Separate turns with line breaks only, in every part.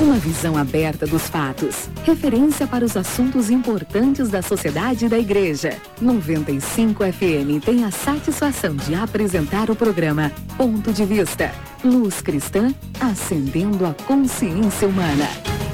Uma visão aberta dos fatos. Referência para os assuntos importantes da sociedade e da igreja. 95 FM tem a satisfação de apresentar o programa Ponto de Vista. Luz cristã, acendendo a consciência humana.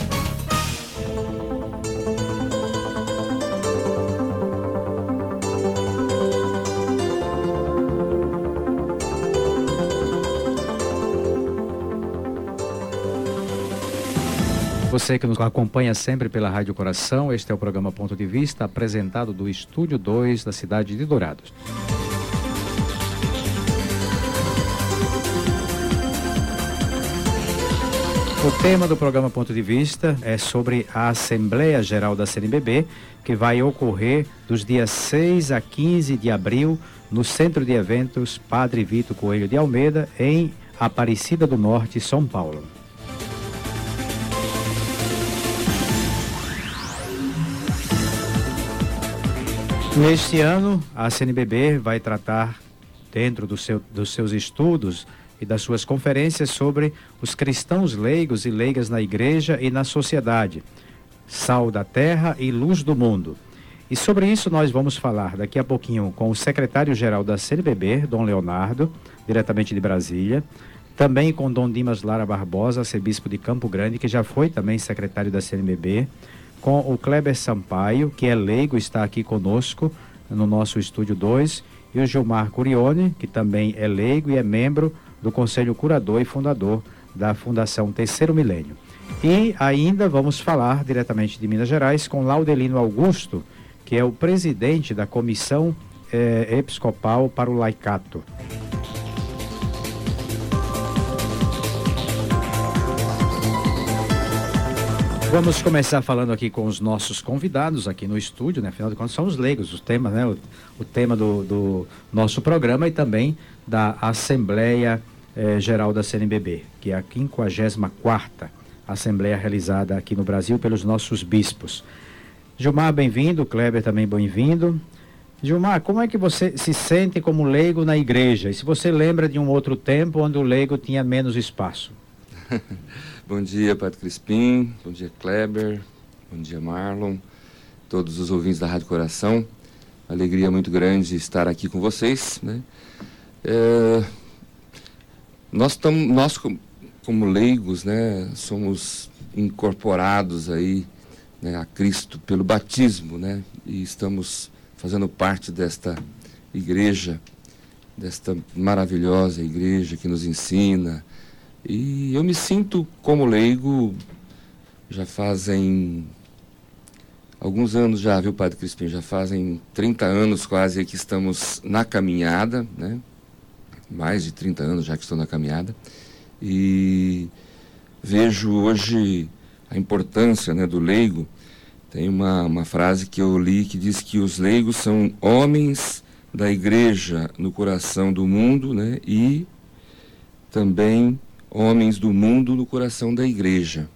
Você que nos acompanha sempre pela Rádio Coração, este é o programa Ponto de Vista, apresentado do Estúdio 2 da cidade de Dourados. O tema do programa Ponto de Vista é sobre a Assembleia Geral da CNBB, que vai ocorrer dos dias 6 a 15 de abril no Centro de Eventos Padre Vitor Coelho de Almeida, em Aparecida do Norte, São Paulo. Neste ano, a CNBB vai tratar, dentro dos seus estudos e das suas conferências, sobre os cristãos leigos e leigas na igreja e na sociedade, sal da terra e luz do mundo. E sobre isso nós vamos falar daqui a pouquinho com o secretário-geral da CNBB, Dom Leonardo, diretamente de Brasília, também com Dom Dimas Lara Barbosa, arcebispo de Campo Grande, que já foi também secretário da CNBB, com o Kleber Sampaio, que é leigo, está aqui conosco no nosso Estúdio 2, e o Gilmar Curione, que também é leigo e é membro do Conselho Curador e fundador da Fundação Terceiro Milênio. E ainda vamos falar diretamente de Minas Gerais com Laudelino Augusto, que é o presidente da Comissão Episcopal para o Laicato. Vamos começar falando aqui com os nossos convidados aqui no estúdio, né? Afinal de contas são os leigos, o tema, né? O tema do nosso programa e também da Assembleia Geral da CNBB, que é a 54ª Assembleia realizada aqui no Brasil pelos nossos bispos. Gilmar, bem-vindo, Kleber também bem-vindo. Gilmar, como é que você se sente como leigo na igreja? E se você lembra de um outro tempo onde o leigo tinha menos espaço?
Bom dia, Padre Crispim, bom dia, Kleber, bom dia, Marlon, todos os ouvintes da Rádio Coração. Alegria muito grande estar aqui com vocês, né? Nós como leigos, né, somos incorporados aí, né, a Cristo pelo batismo, né? E estamos fazendo parte desta igreja, desta maravilhosa igreja que nos ensina. E eu me sinto como leigo, já fazem alguns anos já, viu, Padre Crispim? Já fazem 30 anos quase que estamos na caminhada, né? Mais de 30 anos já que estou na caminhada. E vejo hoje a importância, né, do leigo. Tem uma frase que eu li que diz que os leigos são homens da igreja no coração do mundo, né? E também homens do mundo no coração da igreja.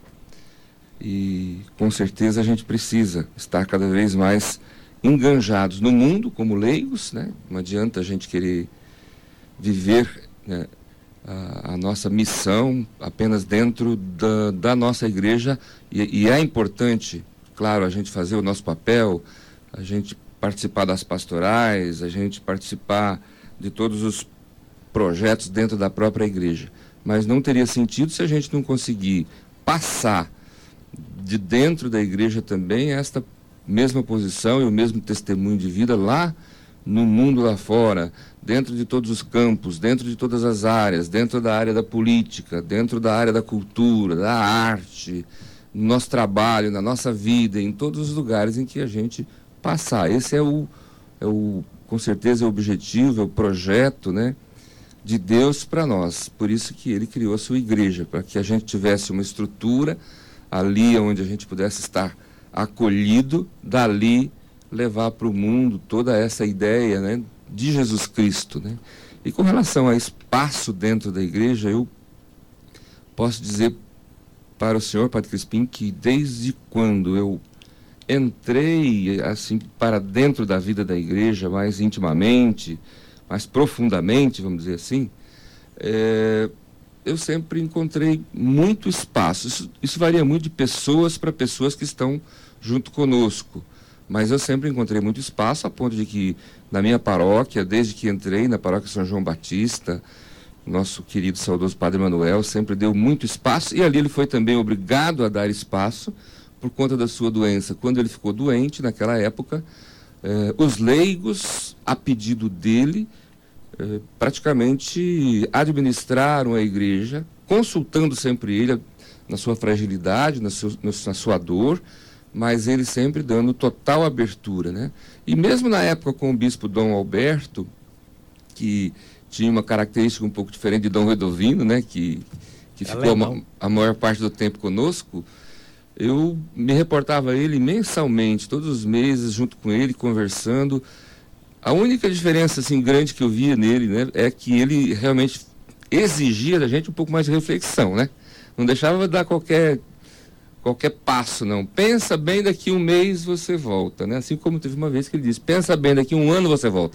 E com certeza a gente precisa estar cada vez mais enganjados no mundo como leigos, né? Não adianta a gente querer viver, né, a nossa missão apenas dentro da nossa igreja, e é importante, claro, a gente fazer o nosso papel, a gente participar das pastorais, a gente participar de todos os projetos dentro da própria igreja. Mas não teria sentido se a gente não conseguir passar de dentro da igreja também esta mesma posição e o mesmo testemunho de vida lá no mundo lá fora, dentro de todos os campos, dentro de todas as áreas, dentro da área da política, dentro da área da cultura, da arte, no nosso trabalho, na nossa vida, em todos os lugares em que a gente passar. Esse com certeza é o objetivo, é o projeto, né, de Deus para nós. Por isso que ele criou a sua igreja, para que a gente tivesse uma estrutura ali onde a gente pudesse estar acolhido, dali levar para o mundo toda essa ideia, né, de Jesus Cristo, né? E com relação a espaço dentro da igreja, eu posso dizer para o senhor, Padre Crispim, que desde quando eu entrei assim para dentro da vida da igreja mais intimamente, mais profundamente, vamos dizer assim, eu sempre encontrei muito espaço. Isso varia muito de pessoas para pessoas que estão junto conosco. Mas eu sempre encontrei muito espaço, a ponto de que na minha paróquia, desde que entrei na paróquia São João Batista, nosso querido saudoso Padre Manuel sempre deu muito espaço, e ali ele foi também obrigado a dar espaço por conta da sua doença. Quando ele ficou doente, naquela época, os leigos, a pedido dele, praticamente administraram a igreja, consultando sempre ele na sua fragilidade, na sua dor, mas ele sempre dando total abertura, né? E mesmo na época com o bispo Dom Alberto, que tinha uma característica um pouco diferente de Dom Redovino, né? Que ficou a maior parte do tempo conosco, eu me reportava a ele mensalmente, todos os meses, junto com ele, conversando. A única diferença assim, grande que eu via nele, né, é que ele realmente exigia da gente um pouco mais de reflexão, né? Não deixava dar qualquer passo, não. Pensa bem, daqui um mês você volta, né? Assim como teve uma vez que ele disse, pensa bem, daqui um ano você volta.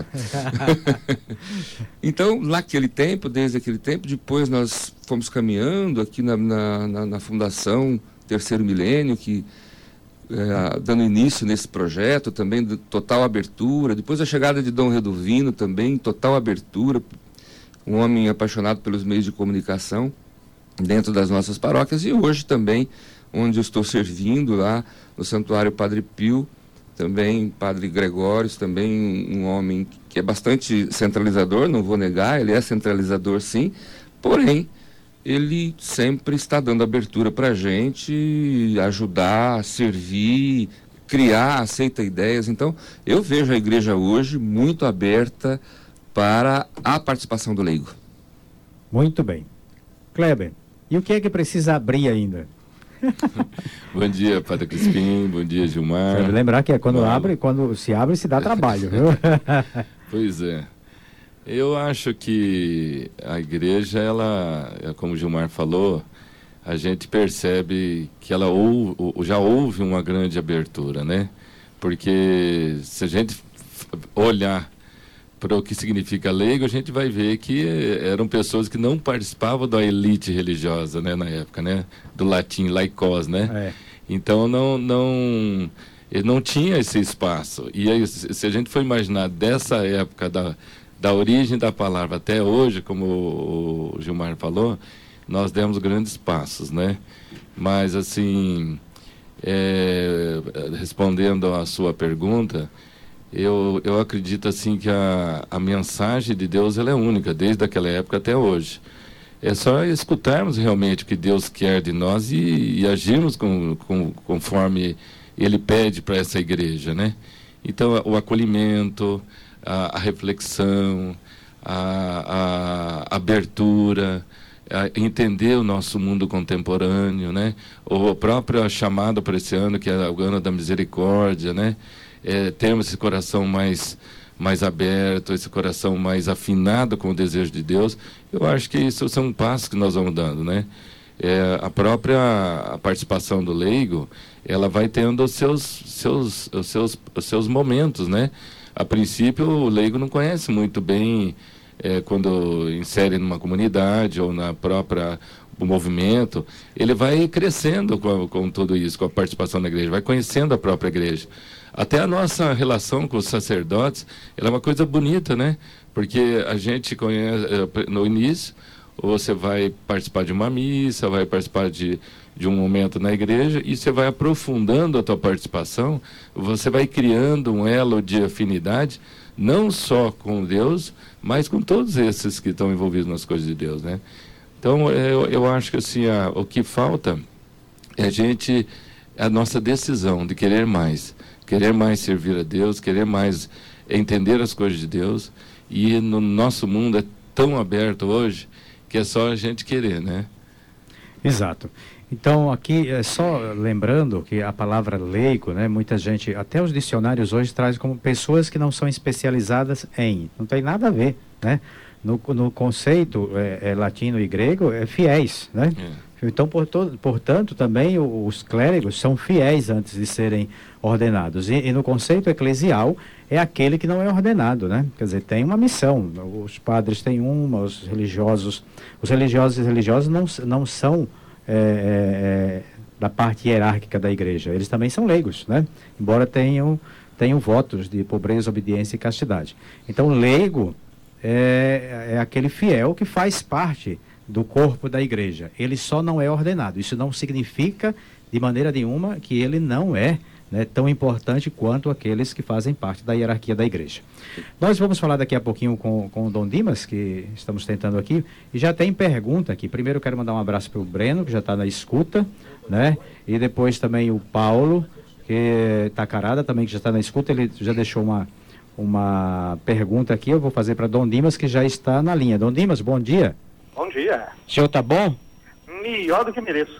Então, desde aquele tempo, depois nós fomos caminhando aqui na Fundação Terceiro Milênio, que dando início nesse projeto, também de total abertura. Depois a chegada de Dom Redovino também, total abertura. Um homem apaixonado pelos meios de comunicação dentro das nossas paróquias, e hoje também onde eu estou servindo lá no Santuário Padre Pio, também Padre Gregório, também um homem que é bastante centralizador, não vou negar, ele é centralizador sim, porém, ele sempre está dando abertura para a gente ajudar, servir, criar, aceita ideias. Então, eu vejo a igreja hoje muito aberta para a participação do leigo.
Muito bem. Kleber, e o que é que precisa abrir ainda?
Bom dia, Padre Crispim, bom dia, Gilmar.
Deve lembrar que quando se abre, se dá trabalho, viu?
Pois é. Eu acho que a igreja, ela, como o Gilmar falou, a gente percebe que ela já houve uma grande abertura, né? Porque se a gente olhar para o que significa leigo, a gente vai ver que eram pessoas que não participavam da elite religiosa, né, na época, né, do latim laicos, né? Então ele não tinha esse espaço. E aí, se a gente for imaginar dessa época da origem da palavra até hoje, como o Gilmar falou, nós demos grandes passos, né? Mas assim, respondendo à sua pergunta, eu acredito assim que a mensagem de Deus ela é única, desde aquela época até hoje. É só escutarmos realmente o que Deus quer de nós e agirmos conforme Ele pede para essa igreja, né? Então, o acolhimento, a reflexão, a abertura, entender o nosso mundo contemporâneo, né? O próprio chamado para esse ano, que é o ano da misericórdia, né? Termos esse coração mais aberto, esse coração mais afinado com o desejo de Deus. Eu acho que isso são passos que nós vamos dando, né? A própria participação do leigo, ela vai tendo os seus momentos, né? A princípio, o leigo não conhece muito bem quando insere numa comunidade ou na própria o movimento, ele vai crescendo com tudo isso, com a participação na igreja, vai conhecendo a própria igreja. Até a nossa relação com os sacerdotes, ela é uma coisa bonita, né? Porque a gente conhece, no início, você vai participar de uma missa, vai participar de um momento na igreja, e você vai aprofundando a tua participação, você vai criando um elo de afinidade, não só com Deus, mas com todos esses que estão envolvidos nas coisas de Deus, né? Então, eu acho que assim, o que falta é a nossa decisão de querer mais servir a Deus, querer mais entender as coisas de Deus, e no nosso mundo é tão aberto hoje que é só a gente querer, né?
Exato. Então, aqui, só lembrando que a palavra leigo, né, muita gente, até os dicionários hoje trazem como pessoas que não são especializadas em, não tem nada a ver, né? No conceito latino e grego, fiéis, né? Então, portanto, também os clérigos são fiéis antes de serem ordenados. E no conceito eclesial, é aquele que não é ordenado, né? Quer dizer, tem uma missão. Os padres têm uma, os religiosos e religiosas não são da parte hierárquica da igreja. Eles também são leigos, né? Embora tenham votos de pobreza, obediência e castidade. Então, leigo é aquele fiel que faz parte do corpo da igreja. Ele só não é ordenado. Isso não significa, de maneira nenhuma, que ele não é, né, tão importante quanto aqueles que fazem parte da hierarquia da igreja. Nós vamos falar daqui a pouquinho com o Dom Dimas, que estamos tentando aqui, e já tem pergunta aqui. Primeiro eu quero mandar um abraço para o Breno, que já está na escuta, né? E depois também o Paulo, que Tacarada também, que já está na escuta. Ele já deixou uma pergunta aqui, eu vou fazer para Dom Dimas, que já está na linha. Dom Dimas, bom dia.
Bom dia.
O senhor tá bom?
Melhor do que mereço.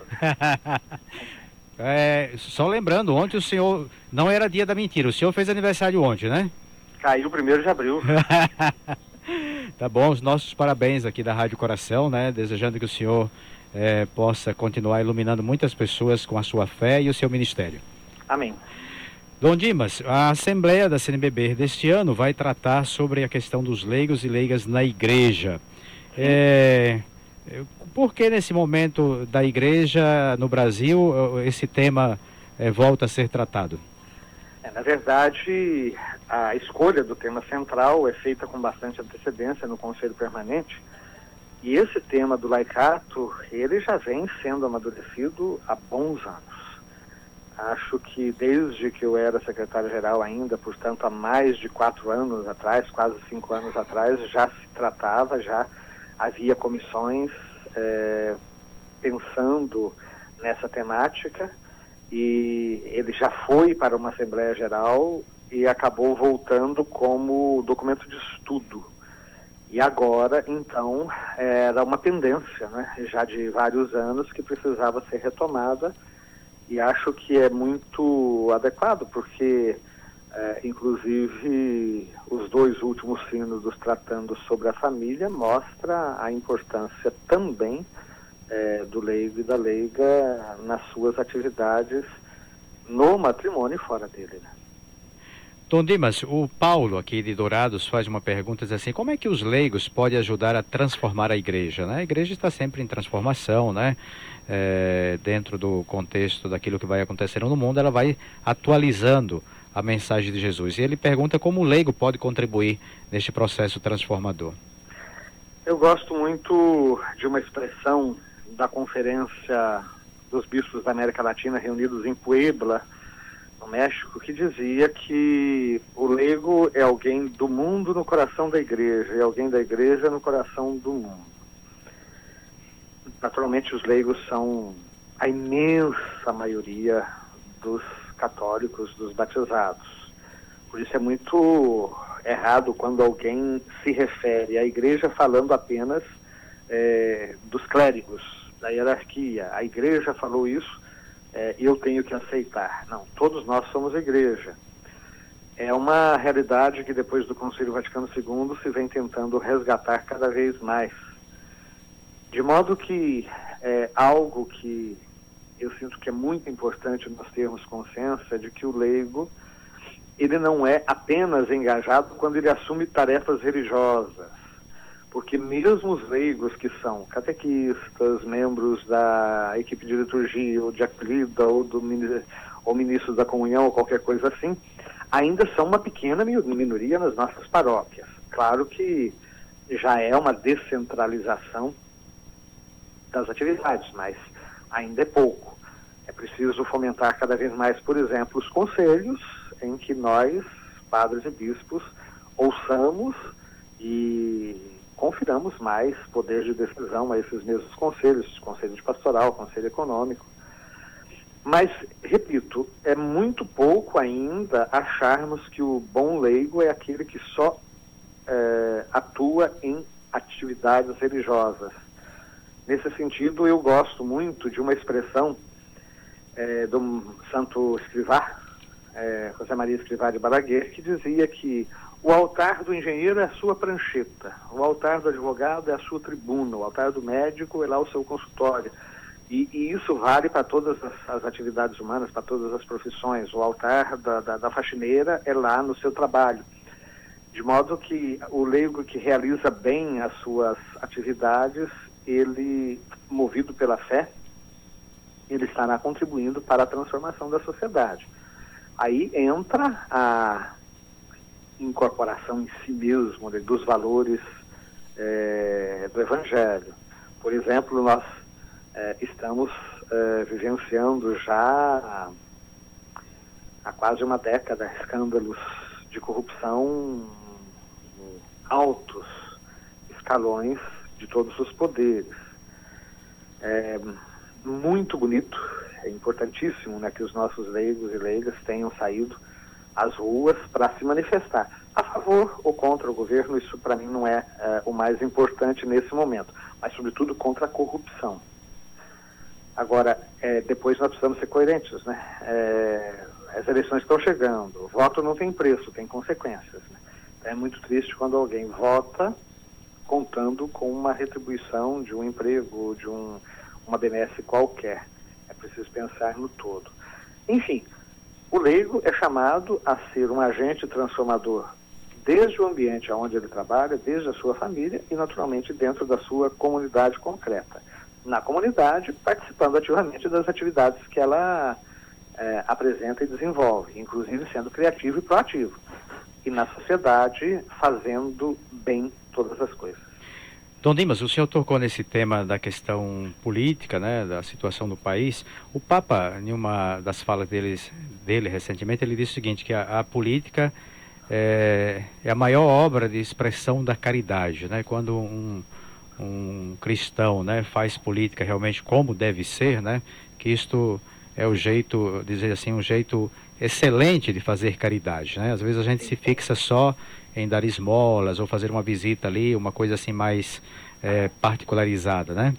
Só lembrando, ontem o senhor, não era dia da mentira, o senhor fez aniversário ontem, né?
Caiu 1º de abril.
Tá bom, os nossos parabéns aqui da Rádio Coração, né? Desejando que o senhor possa continuar iluminando muitas pessoas com a sua fé e o seu ministério.
Amém.
Dom Dimas, a Assembleia da CNBB deste ano vai tratar sobre a questão dos leigos e leigas na igreja. Por que nesse momento da igreja no Brasil esse tema volta a ser tratado?
Na verdade, a escolha do tema central é feita com bastante antecedência no Conselho Permanente, e esse tema do laicato, ele já vem sendo amadurecido há bons anos. Acho que desde que eu era secretário-geral ainda, portanto há mais de 4 anos atrás, quase 5 anos atrás, já se tratava, já havia comissões pensando nessa temática, e ele já foi para uma Assembleia Geral e acabou voltando como documento de estudo. E agora, então, era uma tendência, né, já de vários anos, que precisava ser retomada, e acho que é muito adequado, porque inclusive os 2 últimos sínodos tratando sobre a família mostra a importância também do leigo e da leiga nas suas atividades no matrimônio e fora dele, né?
Dom Dimas, o Paulo aqui de Dourados faz uma pergunta, diz assim: como é que os leigos podem ajudar a transformar a igreja, né? A igreja está sempre em transformação, né? Dentro do contexto daquilo que vai acontecendo no mundo, ela vai atualizando a mensagem de Jesus. E ele pergunta como o leigo pode contribuir neste processo transformador.
Eu gosto muito de uma expressão da Conferência dos Bispos da América Latina reunidos em Puebla, no México, que dizia que o leigo é alguém do mundo no coração da igreja e alguém da igreja no coração do mundo. Naturalmente, os leigos são a imensa maioria dos católicos, dos batizados. Por isso é muito errado quando alguém se refere à igreja falando apenas dos clérigos, da hierarquia. A igreja falou isso, e eu tenho que aceitar. Não, todos nós somos a igreja. É uma realidade que depois do Concílio Vaticano II se vem tentando resgatar cada vez mais. De modo que algo que eu sinto que é muito importante nós termos consciência de que o leigo, ele não é apenas engajado quando ele assume tarefas religiosas, porque mesmo os leigos que são catequistas, membros da equipe de liturgia, ou de acolhida, ou ministros da comunhão, ou qualquer coisa assim, ainda são uma pequena minoria nas nossas paróquias. Claro que já é uma descentralização das atividades, mas ainda é pouco. É preciso fomentar cada vez mais, por exemplo, os conselhos, em que nós, padres e bispos, ouçamos e confiramos mais poder de decisão a esses mesmos conselhos, conselho de pastoral, conselho econômico. Mas, repito, é muito pouco ainda acharmos que o bom leigo é aquele que só atua em atividades religiosas. Nesse sentido, eu gosto muito de uma expressão do santo escrivá, José Maria Escrivá de Balaguer, que dizia que o altar do engenheiro é a sua prancheta, o altar do advogado é a sua tribuna, o altar do médico é lá o seu consultório, E isso vale para todas as atividades humanas, para todas as profissões. O altar da faxineira é lá no seu trabalho. De modo que o leigo que realiza bem as suas atividades, ele, movido pela fé, ele estará contribuindo para a transformação da sociedade. Aí entra a incorporação em si mesmo, né, dos valores do Evangelho. Por exemplo, nós estamos vivenciando já há quase uma década escândalos de corrupção altos escalões de todos os poderes. É muito bonito, é importantíssimo, né, que os nossos leigos e leigas tenham saído às ruas para se manifestar a favor ou contra o governo. Isso para mim não é o mais importante nesse momento, mas sobretudo contra a corrupção. Agora, depois nós precisamos ser coerentes, né? As eleições estão chegando, o voto não tem preço, tem consequências, né? É muito triste quando alguém vota contando com uma retribuição de um emprego, de uma benesse qualquer. É preciso pensar no todo. Enfim, o leigo é chamado a ser um agente transformador desde o ambiente onde ele trabalha, desde a sua família e, naturalmente, dentro da sua comunidade concreta. Na comunidade, participando ativamente das atividades que ela apresenta e desenvolve, inclusive sendo criativo e proativo. E na sociedade, fazendo bem todas as coisas.
Dom Dimas, o senhor tocou nesse tema da questão política, né, da situação do país. O Papa, em uma das falas dele recentemente, ele disse o seguinte, que a política é a maior obra de expressão da caridade, né? Quando um cristão, né, faz política realmente como deve ser, né, que isto é o jeito, dizer assim, um jeito excelente de fazer caridade, né? Às vezes a gente se fixa só em dar esmolas ou fazer uma visita ali, uma coisa assim mais particularizada, né?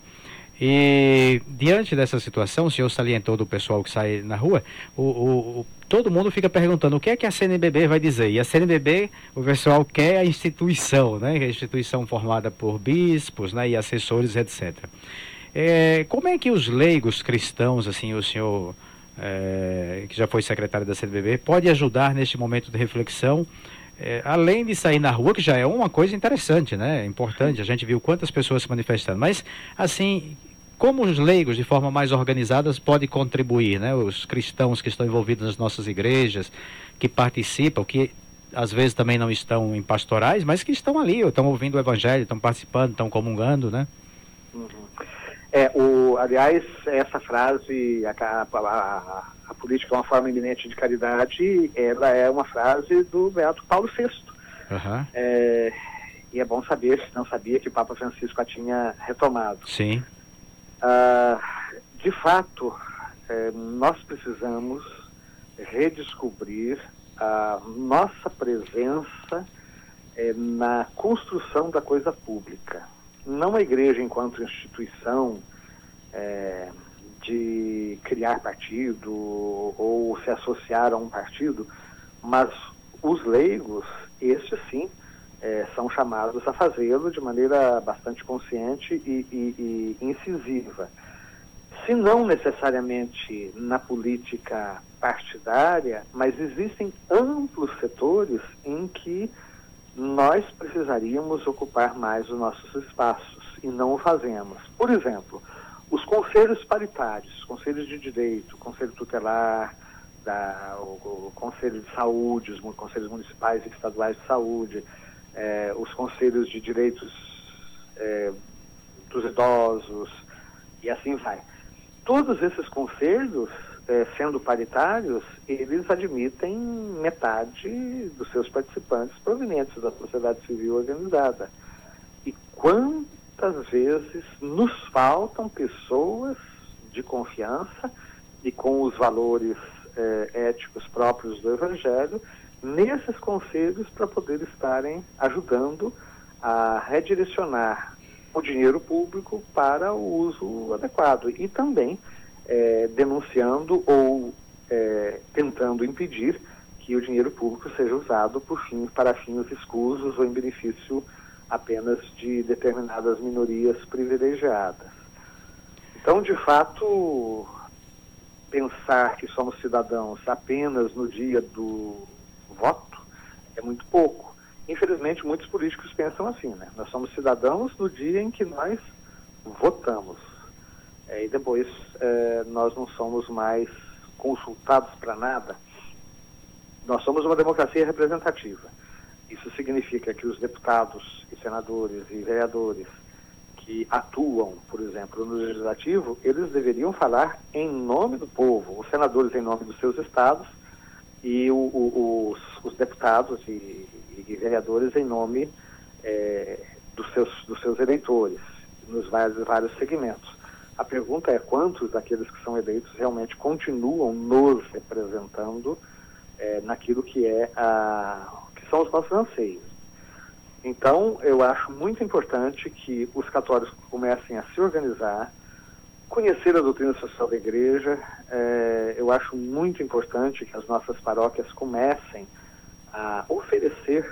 E diante dessa situação, o senhor salientou do pessoal que sai na rua, todo mundo fica perguntando o que é que a CNBB vai dizer. E a CNBB, o pessoal quer a instituição, né? A instituição formada por bispos, né, e assessores, etc. Como é que os leigos cristãos, assim, o senhor, que já foi secretário da CNBB, pode ajudar neste momento de reflexão, além de sair na rua, que já é uma coisa interessante, né? Importante, a gente viu quantas pessoas se manifestando, mas, assim, como os leigos, de forma mais organizada, podem contribuir, né? Os cristãos que estão envolvidos nas nossas igrejas, que participam, que às vezes também não estão em pastorais, mas que estão ali, estão ouvindo o evangelho, estão participando, estão comungando, né?
Aliás, essa frase, a política é uma forma eminente de caridade, ela é uma frase do Beato Paulo VI.
Uhum.
E é bom saber, se não sabia, que o Papa Francisco a tinha retomado.
Sim.
De fato, nós precisamos redescobrir a nossa presença na construção da coisa pública. Não a igreja enquanto instituição de criar partido ou se associar a um partido, mas os leigos, estes sim, são chamados a fazê-lo de maneira bastante consciente e incisiva. Se não necessariamente na política partidária, mas existem amplos setores em que nós precisaríamos ocupar mais os nossos espaços e não o fazemos. Por exemplo, os conselhos paritários, conselhos de direito, conselho tutelar, o conselho de saúde, os conselhos municipais e estaduais de saúde, os conselhos de direitos dos idosos e assim vai. Todos esses conselhos, sendo paritários, eles admitem metade dos seus participantes provenientes da sociedade civil organizada. E quantas vezes nos faltam pessoas de confiança e com os valores éticos próprios do Evangelho nesses conselhos para poder estarem ajudando a redirecionar o dinheiro público para o uso adequado e também denunciando ou tentando impedir que o dinheiro público seja usado para fins escusos ou em benefício apenas de determinadas minorias privilegiadas. Então, de fato, pensar que somos cidadãos apenas no dia do voto é muito pouco. Infelizmente, muitos políticos pensam assim, né? Nós somos cidadãos no dia em que nós votamos. E depois nós não somos mais consultados para nada. Nós somos uma democracia representativa. Isso significa que os deputados e senadores e vereadores que atuam, por exemplo, no legislativo, eles deveriam falar em nome do povo, os senadores em nome dos seus estados e os deputados e vereadores em nome dos seus eleitores, nos vários segmentos. A pergunta é quantos daqueles que são eleitos realmente continuam nos representando naquilo que são os nossos anseios. Então, eu acho muito importante que os católicos comecem a se organizar, conhecer a doutrina social da igreja. Eu acho muito importante que as nossas paróquias comecem a oferecer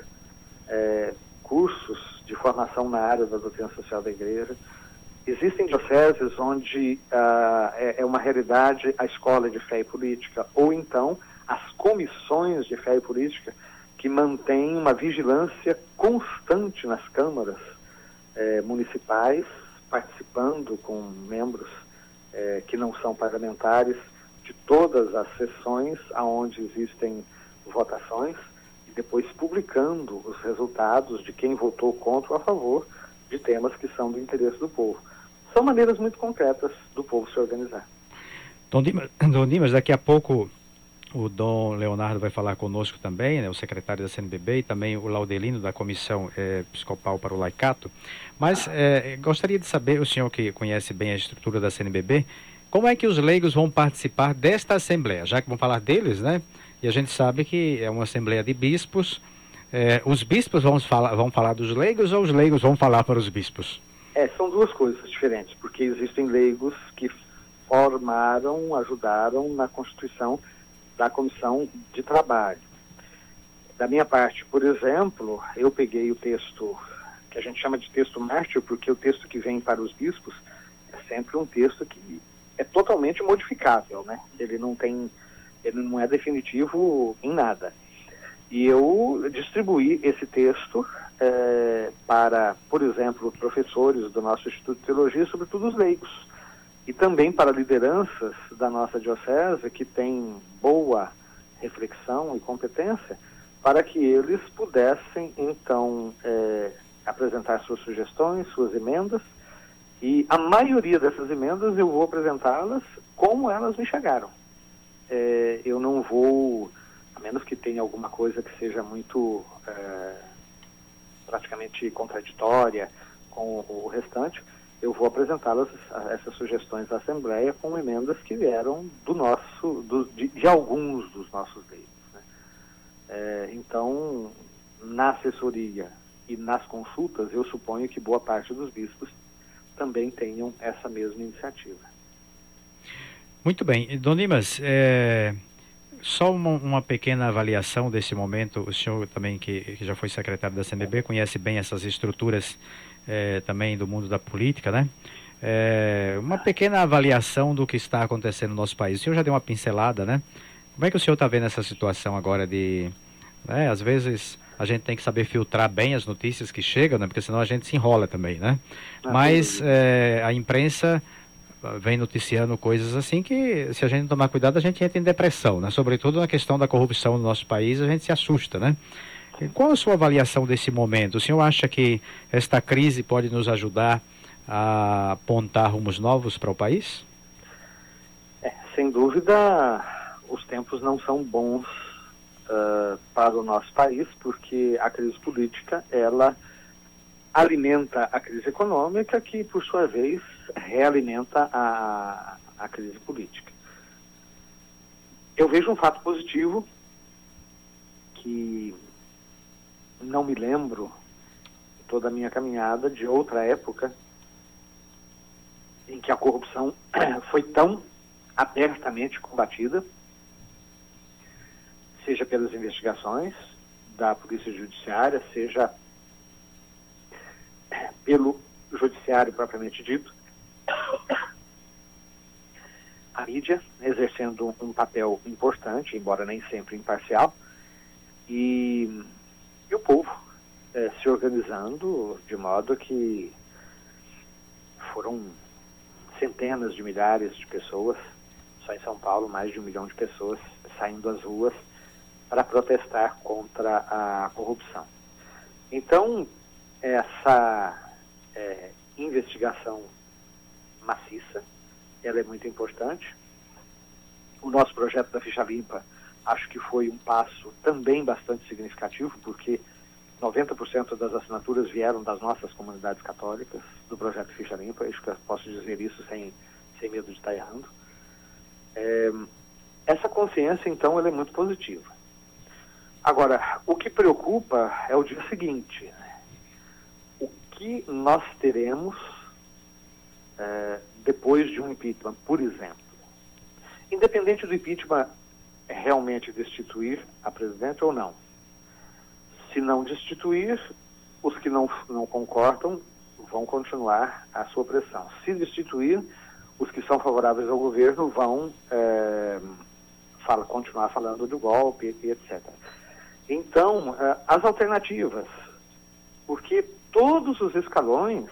cursos de formação na área da doutrina social da igreja. Existem dioceses onde é uma realidade a escola de fé e política, ou então as comissões de fé e política, que mantém uma vigilância constante nas câmaras municipais, participando com membros que não são parlamentares de todas as sessões onde existem votações, e depois publicando os resultados de quem votou contra ou a favor de temas que são do interesse do povo. São maneiras muito concretas do povo se organizar.
Dom Dimas, daqui a pouco o Dom Leonardo vai falar conosco também, né, o secretário da CNBB, e também o Laudelino da Comissão Episcopal para o Laicato. Mas gostaria de saber, o senhor que conhece bem a estrutura da CNBB, como é que os leigos vão participar desta Assembleia? Já que vão falar deles, né? E a gente sabe que é uma Assembleia de bispos. Os bispos vão falar dos leigos ou os leigos vão falar para os bispos?
São duas coisas diferentes, porque existem leigos que ajudaram na constituição da comissão de trabalho. Da minha parte, por exemplo, eu peguei o texto que a gente chama de texto mártir, porque o texto que vem para os bispos é sempre um texto que é totalmente modificável, né? Ele não é definitivo em nada. E eu distribuí esse texto para, por exemplo, professores do nosso Instituto de Teologia, sobretudo os leigos, e também para lideranças da nossa diocese que têm boa reflexão e competência, para que eles pudessem, então, apresentar suas sugestões, suas emendas, e a maioria dessas emendas eu vou apresentá-las como elas me chegaram. Eu não vou, a menos que tenha alguma coisa que seja muito praticamente contraditória com o restante, eu vou apresentá-las, essas sugestões à Assembleia, com emendas que vieram de alguns dos nossos leigos, né? Então, na assessoria e nas consultas, eu suponho que boa parte dos bispos também tenham essa mesma iniciativa.
Muito bem. Dom Dimas, só uma pequena avaliação desse momento. O senhor também, que já foi secretário da CNBB, conhece bem essas estruturas também do mundo da política, né? Uma pequena avaliação do que está acontecendo no nosso país. O senhor já deu uma pincelada, né? Como é que o senhor está vendo essa situação agora de... às vezes a gente tem que saber filtrar bem as notícias que chegam, né? Porque senão a gente se enrola também, né? Mas a imprensa vem noticiando coisas assim que, se a gente não tomar cuidado, a gente entra em depressão, né? Sobretudo na questão da corrupção no nosso país, a gente se assusta, né? Qual a sua avaliação desse momento? O senhor acha que esta crise pode nos ajudar a apontar rumos novos para o país?
Sem dúvida, os tempos não são bons para o nosso país, porque a crise política, ela alimenta a crise econômica, que, por sua vez, realimenta a crise política. Eu vejo um fato positivo que não me lembro, toda a minha caminhada, de outra época em que a corrupção foi tão abertamente combatida, seja pelas investigações da Polícia Judiciária, seja pelo Judiciário propriamente dito. a mídia exercendo um papel importante, embora nem sempre imparcial, e o povo se organizando de modo que foram centenas de milhares de pessoas, só em São Paulo mais de 1 milhão de pessoas saindo às ruas para protestar contra a corrupção. Então, essa investigação maciça, ela é muito importante. O nosso projeto da Ficha Limpa, acho que foi um passo também bastante significativo, porque 90% das assinaturas vieram das nossas comunidades católicas, do projeto Ficha Limpa. Acho que eu posso dizer isso sem medo de estar errando. Essa consciência, então, ela é muito positiva. Agora, o que preocupa é o dia seguinte, né? O que nós teremos depois de um impeachment, por exemplo. Independente do impeachment realmente destituir a presidente ou não. Se não destituir, os que não concordam vão continuar a sua pressão. Se destituir, os que são favoráveis ao governo vão continuar falando do golpe, etc. Então, as alternativas, porque todos os escalões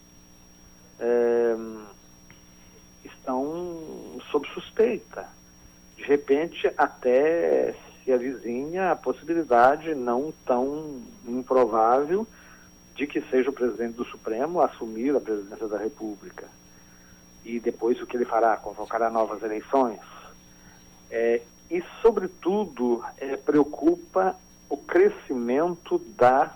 estão sob suspeita. De repente, até se avizinha a possibilidade não tão improvável de que seja o presidente do Supremo a assumir a presidência da República. E depois o que ele fará? Convocará novas eleições? E, sobretudo, preocupa o crescimento da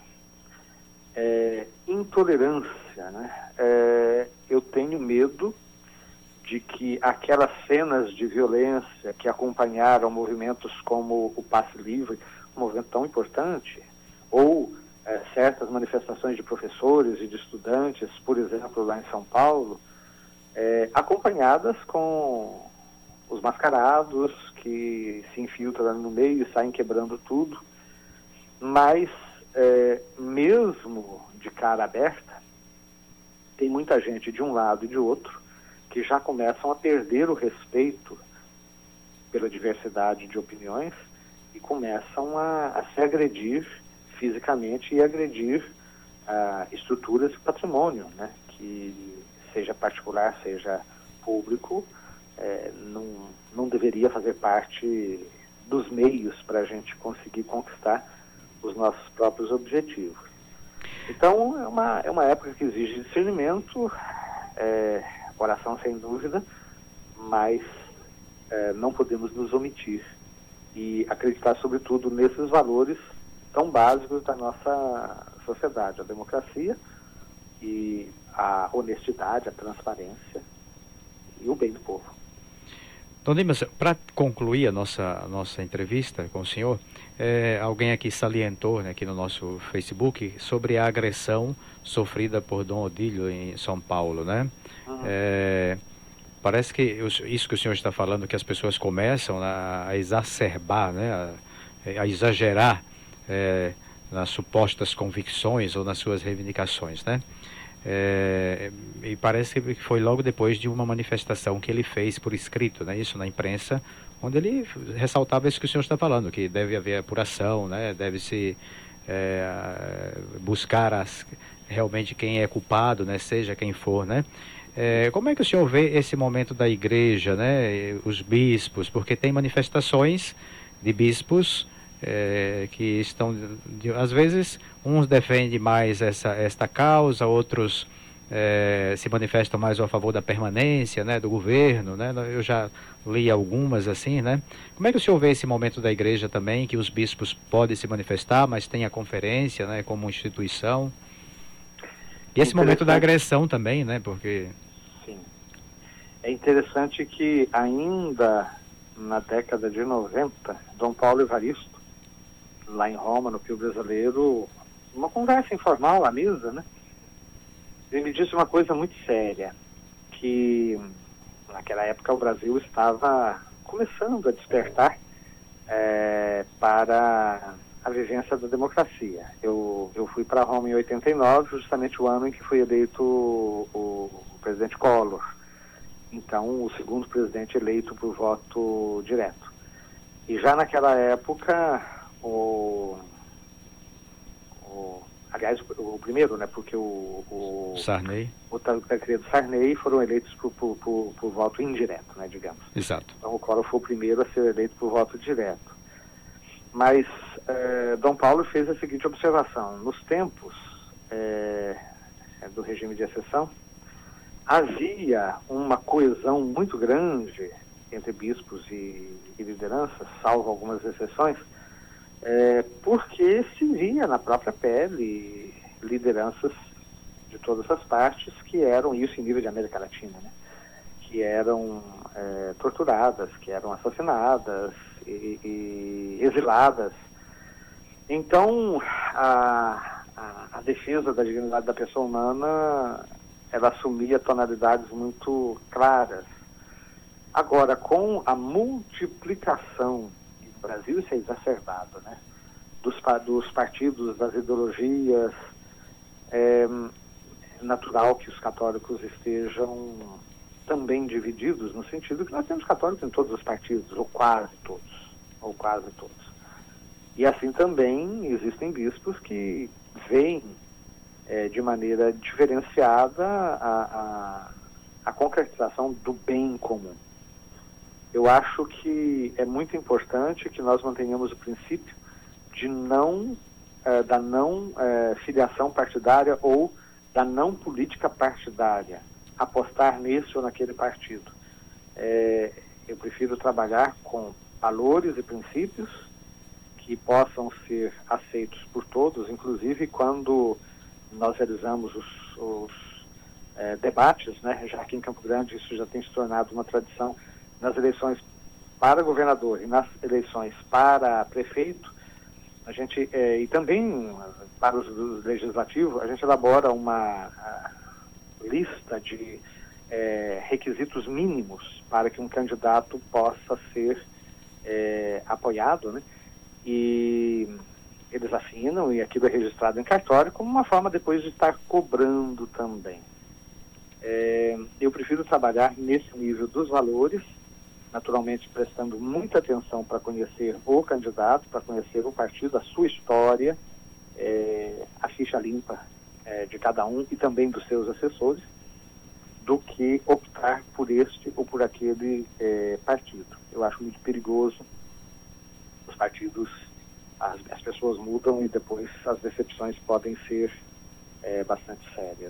intolerância, né? Eu tenho medo de que aquelas cenas de violência que acompanharam movimentos como o Passe Livre, um movimento tão importante, ou certas manifestações de professores e de estudantes, por exemplo, lá em São Paulo, acompanhadas com os mascarados que se infiltram no meio e saem quebrando tudo, mas mesmo de cara aberta, tem muita gente de um lado e de outro que já começam a perder o respeito pela diversidade de opiniões e começam a se agredir fisicamente e agredir estruturas e patrimônio, né? Que seja particular, seja público, não deveria fazer parte dos meios para a gente conseguir conquistar os nossos próprios objetivos. Então, é uma época que exige discernimento, oração sem dúvida, mas não podemos nos omitir e acreditar, sobretudo, nesses valores tão básicos da nossa sociedade, a democracia e a honestidade, a transparência e o bem do povo.
Dom Dimas, para concluir a nossa entrevista com o senhor, alguém aqui salientou, né, aqui no nosso Facebook, sobre a agressão sofrida por Dom Odílio em São Paulo, né? Parece que isso que o senhor está falando, que as pessoas começam a exacerbar, né, a exagerar nas supostas convicções ou nas suas reivindicações, né? E parece que foi logo depois de uma manifestação que ele fez por escrito, né, isso na imprensa, onde ele ressaltava isso que o senhor está falando, que deve haver apuração, né, deve-se buscar realmente quem é culpado, né, seja quem for, né? Como é que o senhor vê esse momento da igreja, né, os bispos, porque tem manifestações de bispos que estão, às vezes, uns defendem mais esta causa, outros se manifestam mais a favor da permanência, né, do governo, né? Eu já li algumas assim, né? Como é que o senhor vê esse momento da igreja também, que os bispos podem se manifestar, mas tem a conferência, né, como instituição? E esse momento da agressão também, né? Porque...
Sim. É interessante que ainda na década de 90, Dom Paulo Evaristo, lá em Roma, no Pio Brasileiro, uma conversa informal à mesa, né? Ele me disse uma coisa muito séria, que naquela época o Brasil estava começando a despertar para a vivência da democracia. Eu fui para Roma em 89, justamente o ano em que foi eleito o presidente Collor. então o segundo presidente eleito por voto direto. E já naquela época, aliás, o primeiro, né, porque o
Sarney.
O Tancredo Sarney foram eleitos por voto indireto, né, digamos.
Exato.
Então o Collor foi o primeiro a ser eleito por voto direto. Mas Dom Paulo fez a seguinte observação: nos tempos do regime de exceção, havia uma coesão muito grande entre bispos e lideranças, salvo algumas exceções, porque se via na própria pele lideranças de todas as partes que eram, isso em nível de América Latina, né, que eram torturadas, que eram assassinadas e exiladas. Então, a defesa da dignidade da pessoa humana, ela assumia tonalidades muito claras. Agora, com a multiplicação, no Brasil isso é exacerbado, né, dos partidos, das ideologias, é natural que os católicos estejam também divididos, no sentido que nós temos católicos em todos os partidos, ou quase todos. E assim também existem bispos que veem de maneira diferenciada a concretização do bem comum. Eu acho que é muito importante que nós mantenhamos o princípio de da não filiação partidária ou da não política partidária, apostar nesse ou naquele partido. Eu prefiro trabalhar com valores e princípios que possam ser aceitos por todos, inclusive quando nós realizamos os debates, né? Já aqui em Campo Grande isso já tem se tornado uma tradição, nas eleições para governador e nas eleições para prefeito, a gente, e também para os legislativos, a gente elabora uma lista de requisitos mínimos para que um candidato possa ser apoiado, né? E eles afinam e aquilo é registrado em cartório como uma forma depois de estar cobrando também. Eu prefiro trabalhar nesse nível dos valores, naturalmente prestando muita atenção para conhecer o candidato, para conhecer o partido, a sua história, a ficha limpa de cada um e também dos seus assessores, do que optar por este ou por aquele partido. Eu acho muito perigoso. Os partidos, as pessoas mudam e depois as decepções podem ser bastante sérias.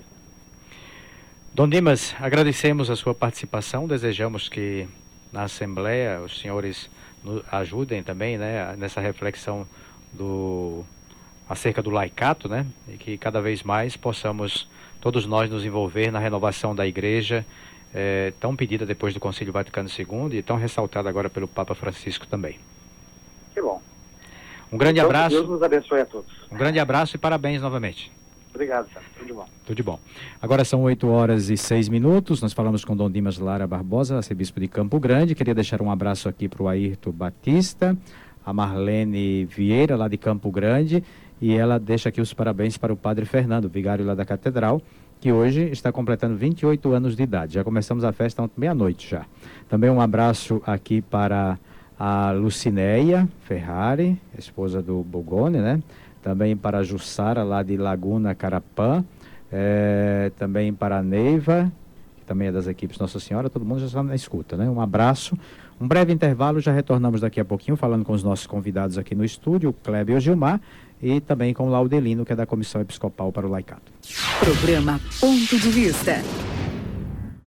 Dom Dimas, agradecemos a sua participação, desejamos que na Assembleia os senhores nos ajudem também, né, nessa reflexão acerca do laicato, né, e que cada vez mais possamos todos nós nos envolver na renovação da Igreja, tão pedida depois do Concílio Vaticano II e tão ressaltada agora pelo Papa Francisco também.
Que bom.
Um grande abraço.
Deus nos abençoe a todos.
Um grande abraço e parabéns novamente.
Obrigado, Sérgio. Tudo de bom.
Tudo de bom. Agora são 8h06. Nós falamos com Dom Dimas Lara Barbosa, arcebispo de Campo Grande. Queria deixar um abraço aqui para o Ayrton Batista, a Marlene Vieira, lá de Campo Grande. E ela deixa aqui os parabéns para o Padre Fernando, vigário lá da Catedral, que hoje está completando 28 anos de idade. Já começamos a festa ontem meia-noite já. Também um abraço aqui para a Lucinéia Ferrari, esposa do Bogone, né? Também para a Jussara, lá de Laguna Carapã. Também para a Neiva, que também é das equipes Nossa Senhora. Todo mundo já está na escuta, né? Um abraço. Um breve intervalo, já retornamos daqui a pouquinho, falando com os nossos convidados aqui no estúdio, o Kleber e o Gilmar, e também com o Laudelino, que é da Comissão Episcopal para o Laicato.
Programa Ponto de Vista.